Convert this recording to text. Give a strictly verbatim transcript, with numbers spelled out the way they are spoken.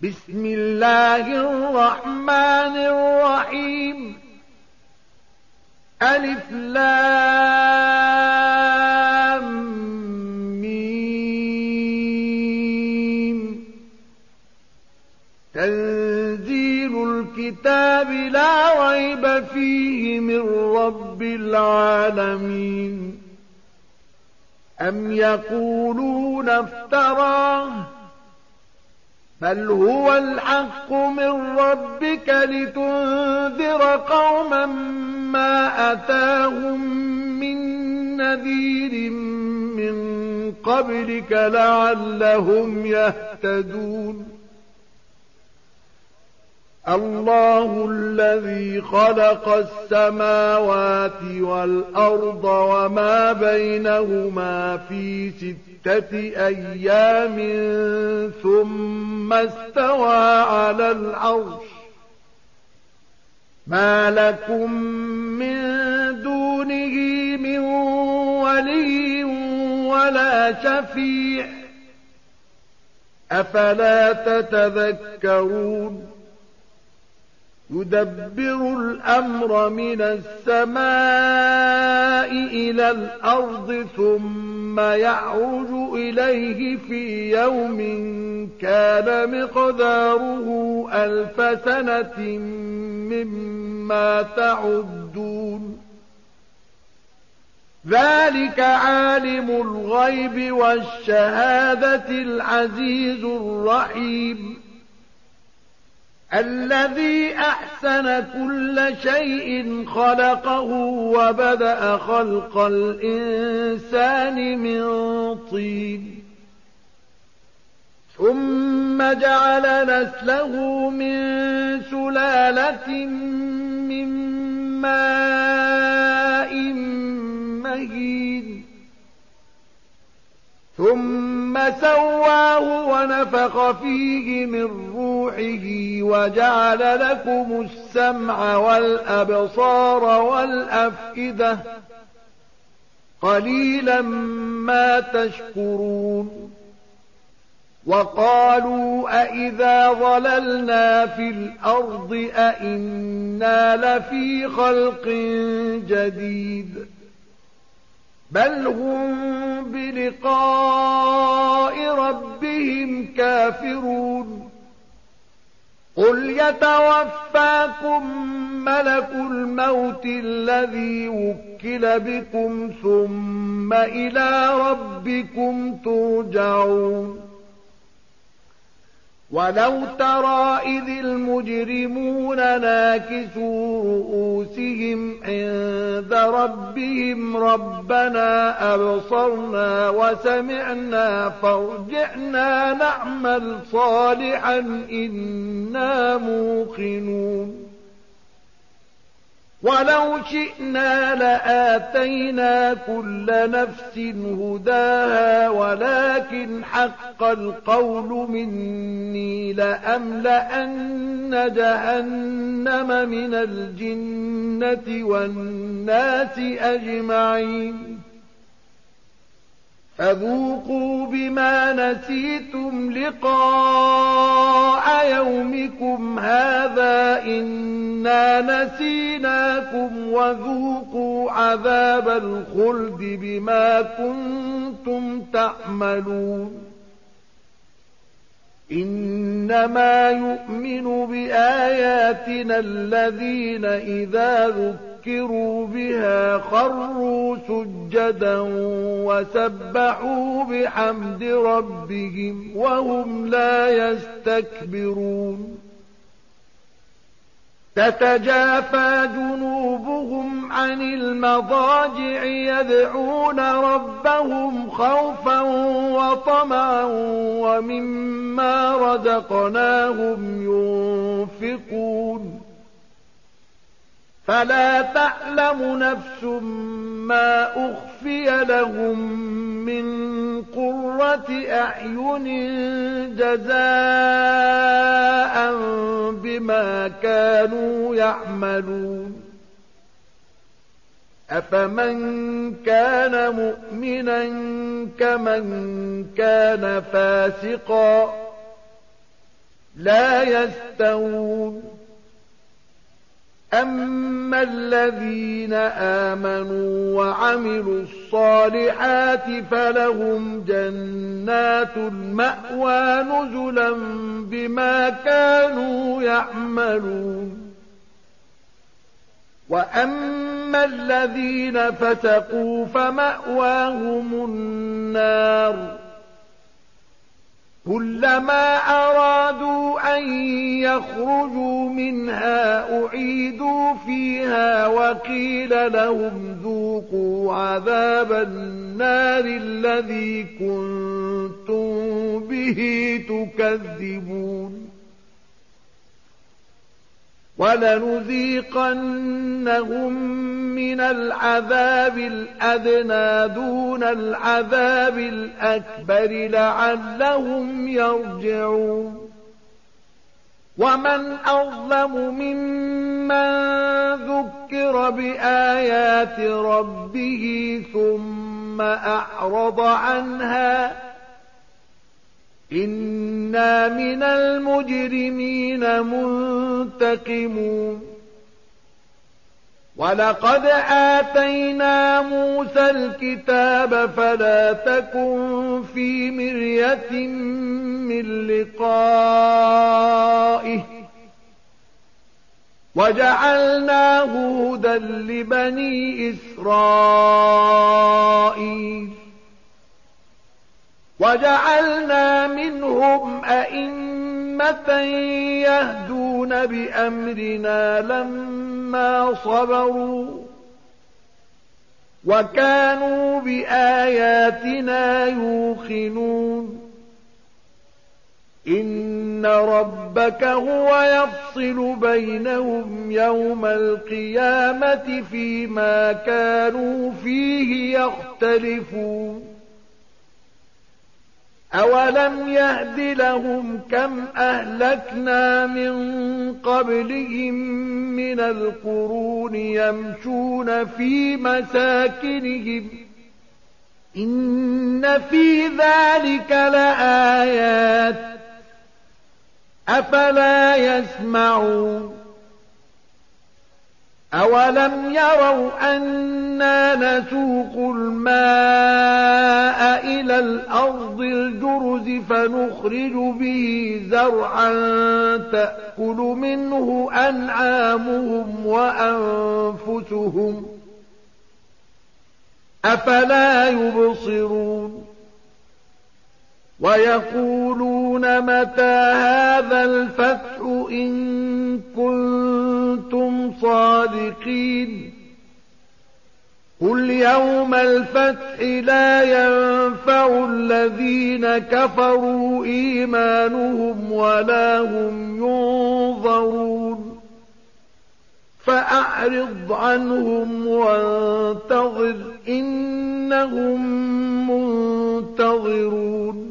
بسم الله الرحمن الرحيم. ألف لام ميم. تنزيل الكتاب لا ريب فيه من رب العالمين. أم يقولون افتراه بل هو الحق من ربك لتنذر قوما ما أتاهم من نذير من قبلك لعلهم يهتدون. الله الذي خلق السماوات والأرض وما بينهما في ستة أيام ثم استوى على العرش. ما لكم من دونه من ولي ولا شفيع أفلا تتذكرون. يدبر الأمر من السماء إلى الأرض ثم يعرج إليه في يوم كان مقداره ألف سنة مما تعدون. ذلك عالم الغيب والشهادة العزيز الرحيم الذي أحسن كل شيء خلقه وبدأ خلق الإنسان من طين ثم جعل نسله من سلالة من ماء مهين ثم سواه ونفخ فيه من روحه وجعل لكم السمع والأبصار والأفئدة قليلا ما تشكرون. وقالوا أئذا ضللنا في الأرض أئنا لفي خلق جديد بل هم بلقاء ربهم كافرون. قل يتوفاكم ملك الموت الذي وكل بكم ثم إلى ربكم ترجعون. ولو ترى إذ المجرمون ناكسوا رؤوسهم عند ربهم ربنا أبصرنا وسمعنا فارجعنا نعمل صالحا إنا موقنون. ولو شئنا لآتينا كل نفس هداها ولكن حق القول مني لأملأن جهنم من الجنة والناس أجمعين. فذوقوا بما نسيتم لقاء يومكم هذا إنا نسيناكم وذوقوا عذاب الخلد بما كنتم تعملون. إنما يؤمن بآياتنا الذين إذا ذكروا بها خروا سجدا وسبحوا بحمد ربهم وهم لا يستكبرون. تتجافى جنوبهم عن المضاجع يدعون ربهم خوفا وطمعا ومما رزقناهم ينفقون. فلا تعلم نفس ما أخفي لهم من قرة أعين جزاء بما كانوا يعملون. أفمن كان مؤمنا كمن كان فاسقا لا يستوون أما الذين آمنوا وعملوا الصالحات فلهم جنات المأوى نزلا بما كانوا يعملون وأما الذين فسقوا فمأواهم النار كلما أرادوا أن يخرجوا منها أعيدوا فيها وقيل لهم ذوقوا عذاب النار الذي كنتم به تكذبون ولنذيقنهم من العذاب الأدنى دون العذاب الأكبر لعلهم يرجعون ومن أظلم ممن ذكر بآيات ربه ثم أعرض عنها إنا من المجرمين منتقمون ولقد آتينا موسى الكتاب فلا تكن في مرية من لقائه وجعلناه هدى لبني إسرائيل وجعلنا منهم أئمة يهدون بأمرنا لما صبروا وكانوا بآياتنا يوقنون إن ربك هو يفصل بينهم يوم القيامة فيما كانوا فيه يختلفون أولم يهد لهم كم أهلكنا من قبلهم من القرون يمشون في مساكنهم إن في ذلك لآيات أفلا يسمعون أولم يروا أنا نسوق الماء إلى الأرض الجرز فنخرج به زرعا تأكل منه أنعامهم وأنفسهم أفلا يبصرون ويقولون متى هذا الفتح إن كنتم صادقين قل يوم الفتح لا ينفع الذين كفروا إيمانهم ولا هم ينظرون فأعرض عنهم وانتظر إنهم منتظرون